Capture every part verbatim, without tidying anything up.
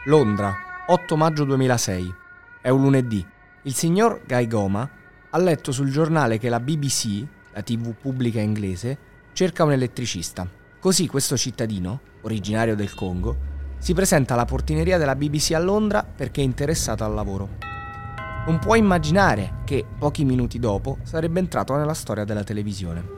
Londra, otto maggio duemilasei. È un lunedì. Il signor Guy Goma ha letto sul giornale che la B B C, la tivù pubblica inglese, cerca un elettricista. Così questo cittadino, originario del Congo, si presenta alla portineria della B B C a Londra perché è interessato al lavoro. Non può immaginare che, pochi minuti dopo, sarebbe entrato nella storia della televisione.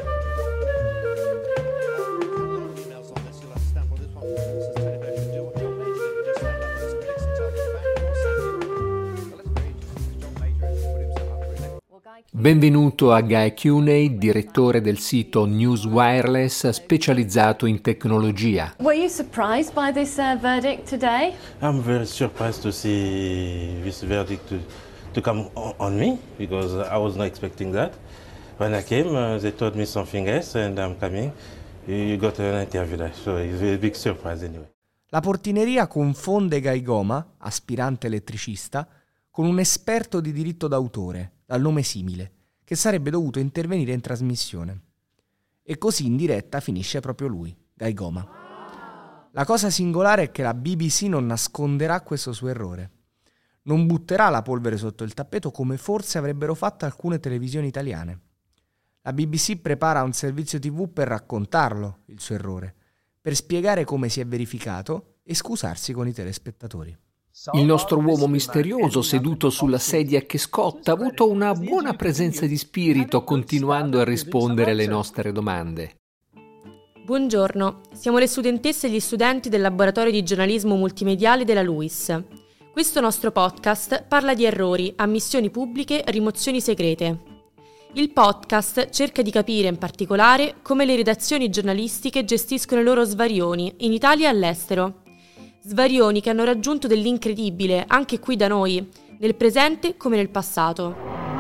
Benvenuto a Guy Cuney, direttore del sito News Wireless specializzato in tecnologia. Were you surprised by this uh, verdict today? I'm very surprised to see this verdict to, to come on me because I was not expecting that. When I came, uh, they told me something else and I'm coming. You got an interview there, so it's a big surprise anyway. La portineria confonde Guy Goma, aspirante elettricista, con un esperto di diritto d'autore, dal nome simile, che sarebbe dovuto intervenire in trasmissione. E così in diretta finisce proprio lui, Guy Goma. La cosa singolare è che la B B C non nasconderà questo suo errore. Non butterà la polvere sotto il tappeto come forse avrebbero fatto alcune televisioni italiane. La B B C prepara un servizio tivù per raccontarlo, il suo errore, per spiegare come si è verificato e scusarsi con i telespettatori. Il nostro uomo misterioso, seduto sulla sedia che scotta, ha avuto una buona presenza di spirito continuando a rispondere alle nostre domande. Buongiorno, siamo le studentesse e gli studenti del laboratorio di giornalismo multimediale della LUISS. Questo nostro podcast parla di errori, ammissioni pubbliche, rimozioni segrete. Il podcast cerca di capire in particolare come le redazioni giornalistiche gestiscono i loro svarioni in Italia e all'estero. Svarioni che hanno raggiunto dell'incredibile anche qui da noi, nel presente come nel passato.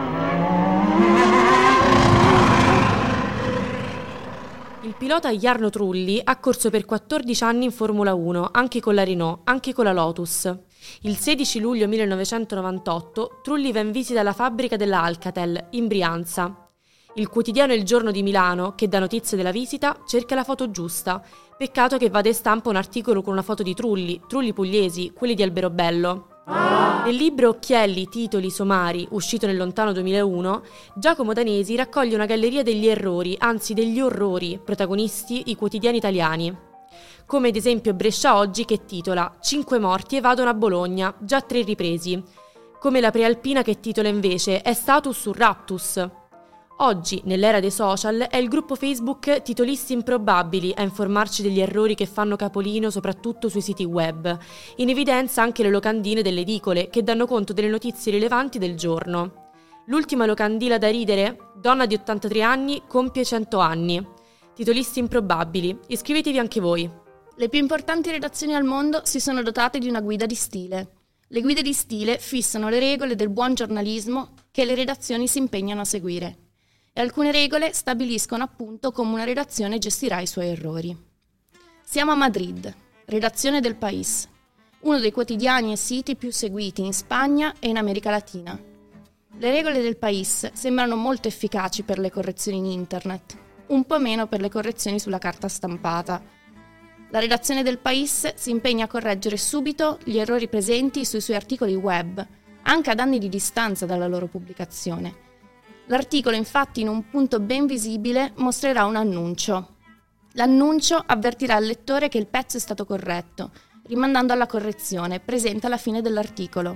Il pilota Jarno Trulli ha corso per quattordici anni in Formula uno, anche con la Renault, anche con la Lotus. Il sedici luglio millenovecentonovantotto Trulli va in visita alla fabbrica della Alcatel, in Brianza. Il quotidiano Il Giorno di Milano, che dà notizie della visita, cerca la foto giusta. Peccato che vada in stampa un articolo con una foto di Trulli, Trulli pugliesi, quelli di Alberobello. Nel libro Occhielli, titoli, somari, uscito nel lontano duemilauno, Giacomo Danesi raccoglie una galleria degli errori, anzi degli orrori, protagonisti i quotidiani italiani. Come ad esempio Brescia Oggi, che titola «Cinque morti evadono a Bologna, già tre ripresi». Come la Prealpina, che titola invece «È status su raptus». Oggi, nell'era dei social, è il gruppo Facebook Titolisti Improbabili a informarci degli errori che fanno capolino soprattutto sui siti web. In evidenza anche le locandine delle edicole, che danno conto delle notizie rilevanti del giorno. L'ultima locandina da ridere? Donna di ottantatré anni compie cento anni. Titolisti Improbabili, iscrivetevi anche voi. Le più importanti redazioni al mondo si sono dotate di una guida di stile. Le guide di stile fissano le regole del buon giornalismo che le redazioni si impegnano a seguire. E alcune regole stabiliscono appunto come una redazione gestirà i suoi errori. Siamo a Madrid, redazione del País, uno dei quotidiani e siti più seguiti in Spagna e in America Latina. Le regole del País sembrano molto efficaci per le correzioni in internet, un po' meno per le correzioni sulla carta stampata. La redazione del País si impegna a correggere subito gli errori presenti sui suoi articoli web, anche ad anni di distanza dalla loro pubblicazione. L'articolo, infatti, in un punto ben visibile, mostrerà un annuncio. L'annuncio avvertirà il lettore che il pezzo è stato corretto, rimandando alla correzione presente alla fine dell'articolo.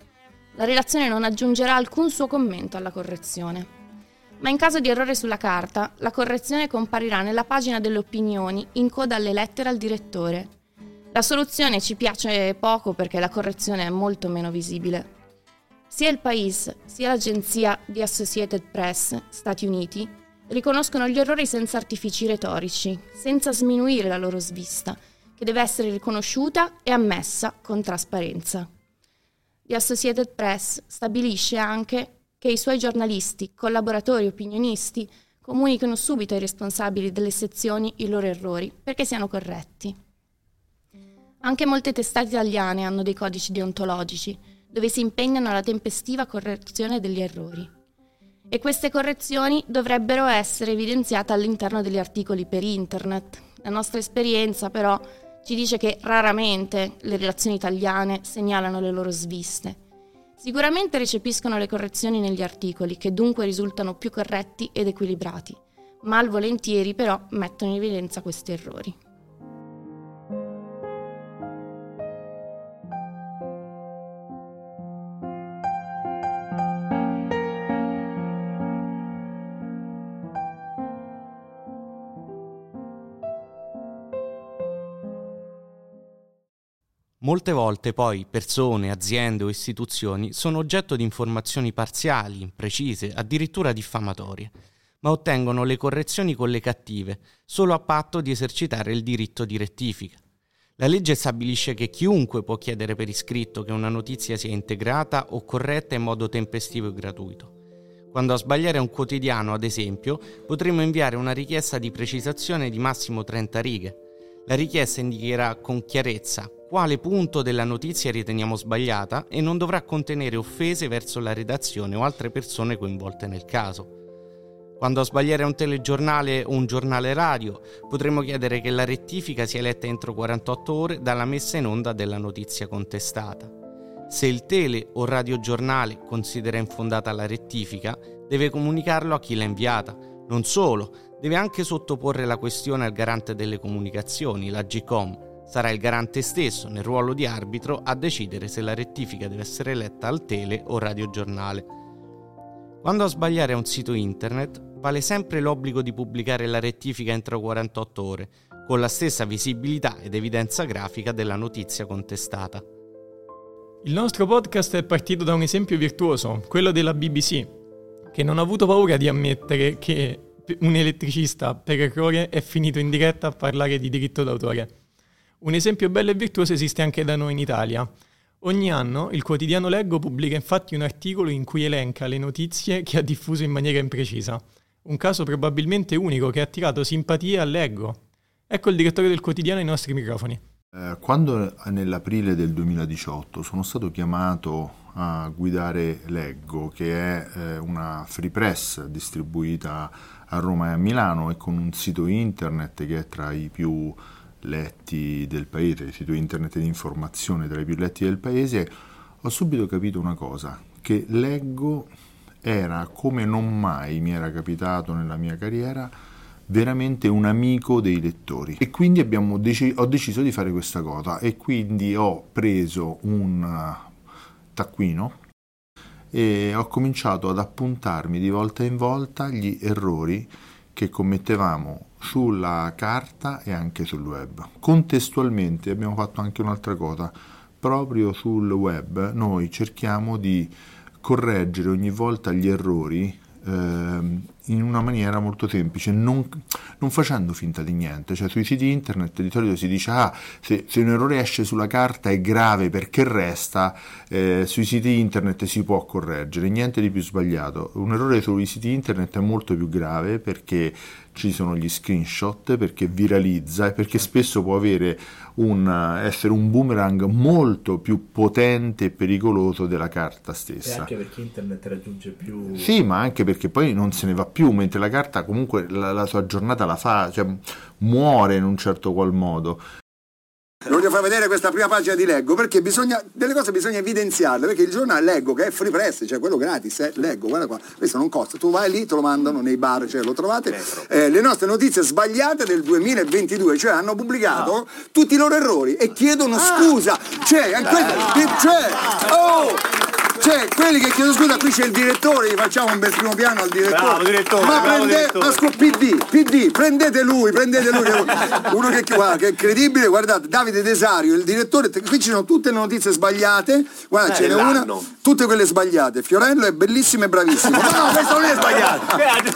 La redazione non aggiungerà alcun suo commento alla correzione. Ma in caso di errore sulla carta, la correzione comparirà nella pagina delle opinioni in coda alle lettere al direttore. La soluzione ci piace poco perché la correzione è molto meno visibile. Sia il País sia l'agenzia di Associated Press, Stati Uniti, riconoscono gli errori senza artifici retorici, senza sminuire la loro svista, che deve essere riconosciuta e ammessa con trasparenza. The Associated Press stabilisce anche che i suoi giornalisti, collaboratori e opinionisti comunicano subito ai responsabili delle sezioni i loro errori perché siano corretti. Anche molte testate italiane hanno dei codici deontologici, dove si impegnano alla tempestiva correzione degli errori. E queste correzioni dovrebbero essere evidenziate all'interno degli articoli per internet. La nostra esperienza, però, Ci dice che raramente le redazioni italiane segnalano le loro sviste. Sicuramente recepiscono le correzioni negli articoli, che dunque risultano più corretti ed equilibrati, malvolentieri però mettono in evidenza questi errori. Molte volte poi persone, aziende o istituzioni sono oggetto di informazioni parziali, imprecise, addirittura diffamatorie, ma ottengono le correzioni con le cattive solo a patto di esercitare il diritto di rettifica. La legge stabilisce che chiunque può chiedere per iscritto che una notizia sia integrata o corretta in modo tempestivo e gratuito. Quando a sbagliare un quotidiano, ad esempio, potremo inviare una richiesta di precisazione di massimo trenta righe. La richiesta indicherà con chiarezza quale punto della notizia riteniamo sbagliata e non dovrà contenere offese verso la redazione o altre persone coinvolte nel caso. Quando a sbagliare un telegiornale o un giornale radio, potremo chiedere che la rettifica sia letta entro quarantotto ore dalla messa in onda della notizia contestata. Se il tele o radiogiornale considera infondata la rettifica, deve comunicarlo a chi l'ha inviata. Non solo, deve anche sottoporre la questione al garante delle comunicazioni, la Agcom. Sarà il garante stesso, nel ruolo di arbitro, a decidere se la rettifica deve essere letta al tele o radiogiornale. Quando a sbagliare un sito internet, vale sempre l'obbligo di pubblicare la rettifica entro quarantotto ore, con la stessa visibilità ed evidenza grafica della notizia contestata. Il nostro podcast è partito da un esempio virtuoso, quello della B B C, che non ha avuto paura di ammettere che un elettricista per errore è finito in diretta a parlare di diritto d'autore. Un esempio bello e virtuoso esiste anche da noi in Italia. Ogni anno il quotidiano Leggo pubblica infatti un articolo in cui elenca le notizie che ha diffuso in maniera imprecisa. Un caso probabilmente unico che ha attirato simpatie a Leggo. Ecco il direttore del quotidiano ai nostri microfoni. Eh, quando nell'aprile del duemiladiciotto sono stato chiamato a guidare Leggo, che è eh, una free press distribuita a Roma e a Milano e con un sito internet che è tra i più letti del paese, il sito internet di informazione tra i più letti del paese, ho subito capito una cosa, che Leggo era, come non mai mi era capitato nella mia carriera, veramente un amico dei lettori. E quindi abbiamo dec- ho deciso di fare questa cosa e quindi ho preso un taccuino e ho cominciato ad appuntarmi di volta in volta gli errori che commettevamo sulla carta e anche sul web. Contestualmente abbiamo fatto anche un'altra cosa. Proprio sul web noi cerchiamo di correggere ogni volta gli errori eh, in una maniera molto semplice, non, non facendo finta di niente. Cioè sui siti internet di solito si dice ah, se, se un errore esce sulla carta è grave perché resta, eh, sui siti internet si può correggere, niente di più sbagliato. Un errore sui siti internet è molto più grave perché ci sono gli screenshot, perché viralizza e perché spesso può avere un, essere un boomerang molto più potente e pericoloso della carta stessa. E anche perché internet raggiunge più... Sì, ma anche perché poi non se ne va più, mentre la carta comunque la, la sua giornata la fa, cioè muore in un certo qual modo. Voglio far vedere questa prima pagina di Leggo perché bisogna, delle cose bisogna evidenziarle, perché il giornale Leggo, che è free press, cioè quello gratis, eh, Leggo, guarda qua, questo non costa, tu vai lì, te lo mandano nei bar, cioè lo trovate, eh, le nostre notizie sbagliate del duemilaventidue, cioè hanno pubblicato no. tutti i loro errori e chiedono ah. scusa, cioè, anche, cioè, oh! Cioè, quelli che chiedono scusa, qui c'è il direttore, gli facciamo un bel primo piano al direttore. Bravo, direttore, ma bravo, prende, direttore. ma scu- P D, P D, prendete lui, prendete lui. Uno che, guarda, che è credibile, guardate, Davide Desario, il direttore, qui ci sono tutte le notizie sbagliate, guarda, eh, ce n'è una, tutte quelle sbagliate. Fiorello è bellissimo e bravissimo. No, no, questo non è sbagliato.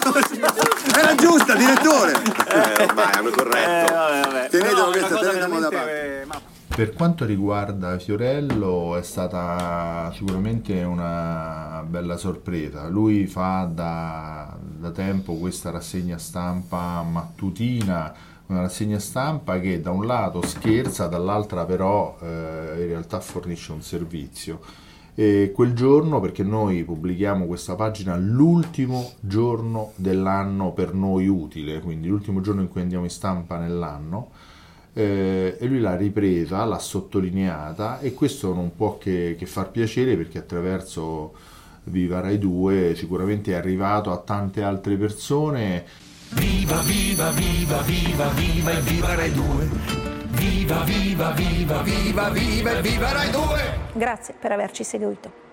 Era giusta, direttore. Eh, ormai hanno corretto. Eh, vabbè, vabbè. Tenetelo no, questa, tenetelo da parte. Ma... Per quanto riguarda Fiorello è stata sicuramente una bella sorpresa. Lui fa da, da tempo questa rassegna stampa mattutina, una rassegna stampa che da un lato scherza, dall'altra però eh, in realtà fornisce un servizio. E quel giorno, perché noi pubblichiamo questa pagina l'ultimo giorno dell'anno per noi utile, quindi l'ultimo giorno in cui andiamo in stampa nell'anno, eh, e lui l'ha ripresa, l'ha sottolineata, e questo non può che, che far piacere, perché attraverso Viva Rai due sicuramente è arrivato a tante altre persone. Viva, viva, viva, viva, viva e viva Rai due! Viva, viva, viva, viva, viva e viva Rai due! Grazie per averci seguito.